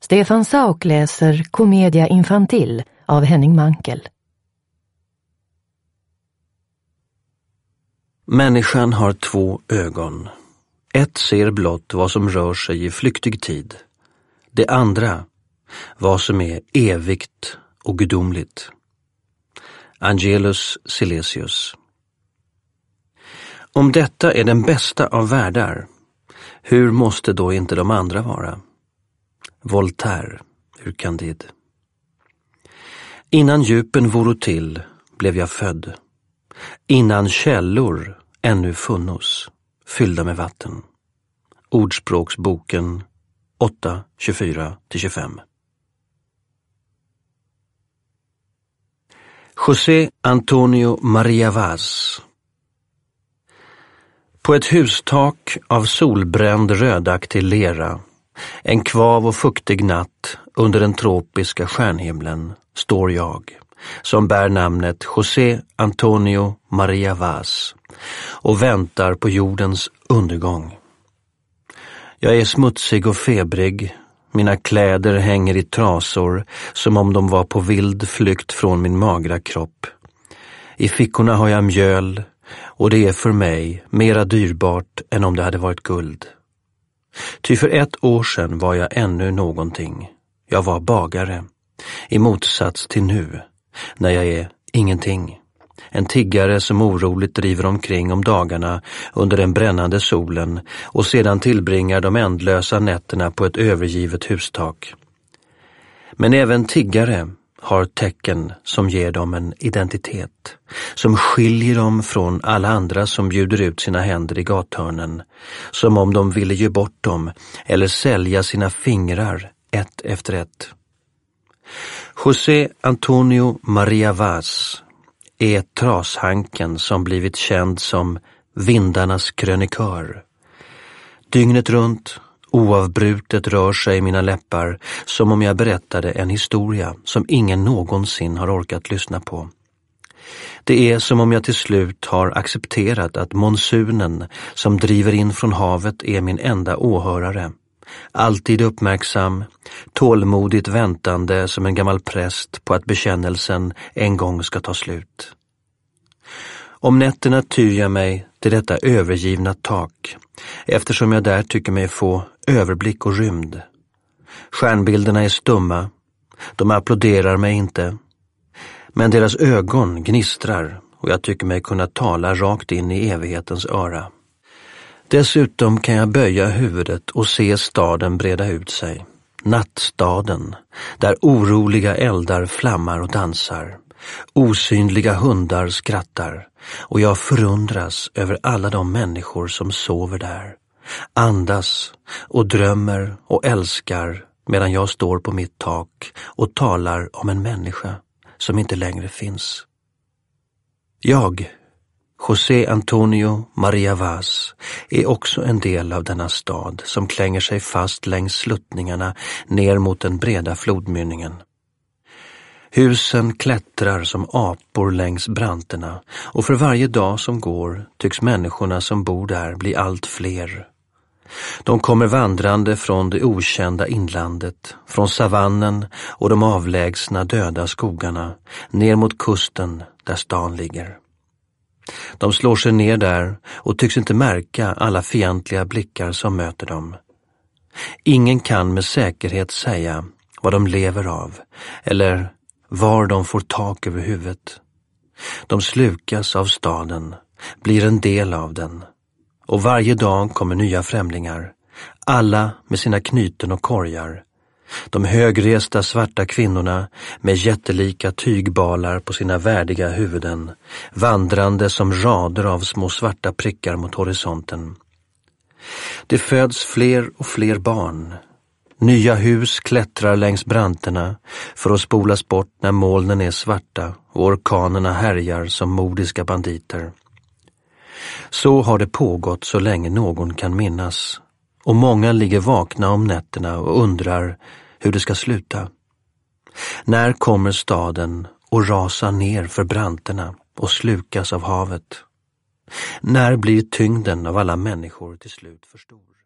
Stefan Sauk läser Commedia Infantil av Henning Mankell. Människan har 2 ögon. Ett ser blott vad som rör sig i flyktig tid. Det andra, vad som är evigt och gudomligt. Angelus Silesius. Om detta är den bästa av världar, hur måste då inte de andra vara? Voltaire ur Candide. Innan djupen voro till blev jag född. Innan källor ännu funnos, fyllda med vatten. Ordspråksboken 8:24-25. José Antonio María Vaz. På ett hustak av solbränd rödaktig lera, en kvav och fuktig natt under den tropiska stjärnhimlen, står jag, som bär namnet José Antonio María Vaz, och väntar på jordens undergång. Jag är smutsig och febrig, mina kläder hänger i trasor som om de var på vild flykt från min magra kropp. I fickorna har jag mjöl, och det är för mig mera dyrbart än om det hade varit guld. Ty för 1 år sedan var jag ännu någonting. Jag var bagare, i motsats till nu, när jag är ingenting. En tiggare som oroligt driver omkring om dagarna under den brännande solen och sedan tillbringar de ändlösa nätterna på ett övergivet hustak. Men även tiggare har tecken som ger dem en identitet, som skiljer dem från alla andra som bjuder ut sina händer i gathörnen, som om de ville ge bort dem eller sälja sina fingrar ett efter ett. José Antonio María Vaz är trashanken som blivit känd som vindarnas krönikör. Dygnet runt, oavbrutet rör sig mina läppar som om jag berättade en historia som ingen någonsin har orkat lyssna på. Det är som om jag till slut har accepterat att monsunen som driver in från havet är min enda åhörare. Alltid uppmärksam, tålmodigt väntande som en gammal präst på att bekännelsen en gång ska ta slut. Om nätterna tyr jag mig till detta övergivna tak, eftersom jag där tycker mig få överblick och rymd. Stjärnbilderna är stumma, de applåderar mig inte, men deras ögon gnistrar och jag tycker mig kunna tala rakt in i evighetens öra. Dessutom kan jag böja huvudet och se staden breda ut sig. Nattstaden, där oroliga eldar flammar och dansar. Osynliga hundar skrattar och jag förundras över alla de människor som sover där. Andas och drömmer och älskar medan jag står på mitt tak och talar om en människa som inte längre finns. Jag, José Antonio María Vaz, är också en del av denna stad som klänger sig fast längs sluttningarna ner mot den breda flodmynningen. Husen klättrar som apor längs branterna och för varje dag som går tycks människorna som bor där bli allt fler. De kommer vandrande från det okända inlandet, från savannen och de avlägsna döda skogarna, ner mot kusten där stan ligger. De slår sig ner där och tycks inte märka alla fientliga blickar som möter dem. Ingen kan med säkerhet säga vad de lever av eller var de får tak över huvudet. De slukas av staden, blir en del av den. Och varje dag kommer nya främlingar, alla med sina knyten och korgar. De högresta svarta kvinnorna med jättelika tygbalar på sina värdiga huvuden, vandrande som rader av små svarta prickar mot horisonten. Det föds fler och fler barn. Nya hus klättrar längs branterna för att spolas bort när molnen är svarta och orkanerna härjar som modiska banditer. Så har det pågått så länge någon kan minnas, och många ligger vakna om nätterna och undrar hur det ska sluta. När kommer staden och rasar ner för branterna och slukas av havet? När blir tyngden av alla människor till slut för stor?